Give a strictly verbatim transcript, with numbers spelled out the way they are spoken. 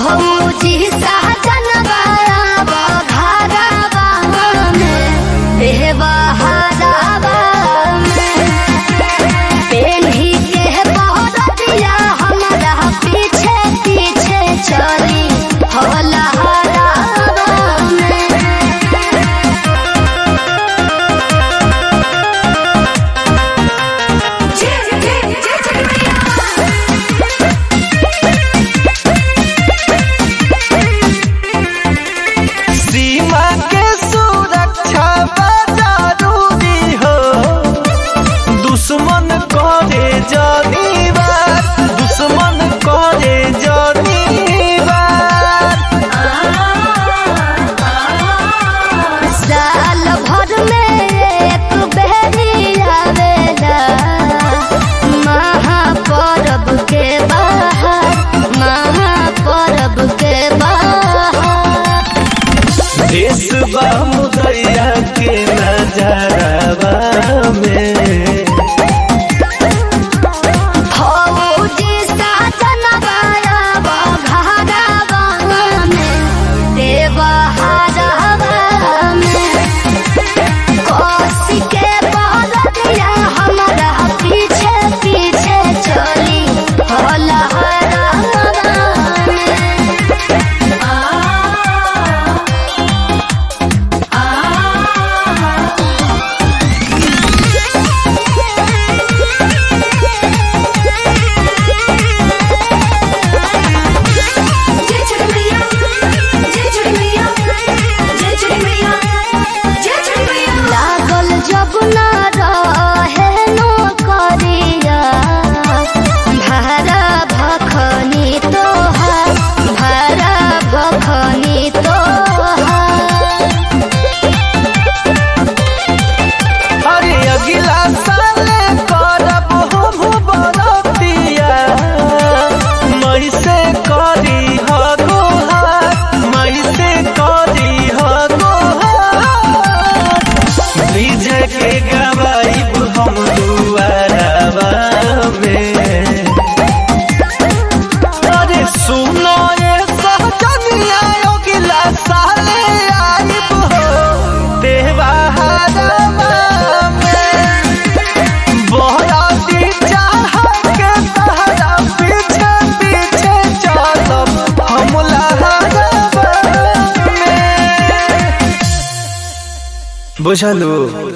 भौजी सहजनवा घरवा में देवहरवा में पेन्ही के बहरतिया हमरा पीछे पीछे चली होला मुदैया के नजरवा में भौजी सहजनवा घरवा में देवहरवा में कोसी के बहरतिया हमरा पीछे पीछे चली होला जब ना रहे नो करिया भरा भखनी तोहार भरा भखनी तोहार अरे अगिला साले करब हम बरतिया मई से करी ह गोहार मई से करी ह गोहार विजय के गवाइब हम दुआरवा में अरे सुनो ये सहजनिया अगिला साले आइब हो देवहरवा में बहराती चाह के तहरा पीछे पीछे चलब हम लहरवा में बुझलू।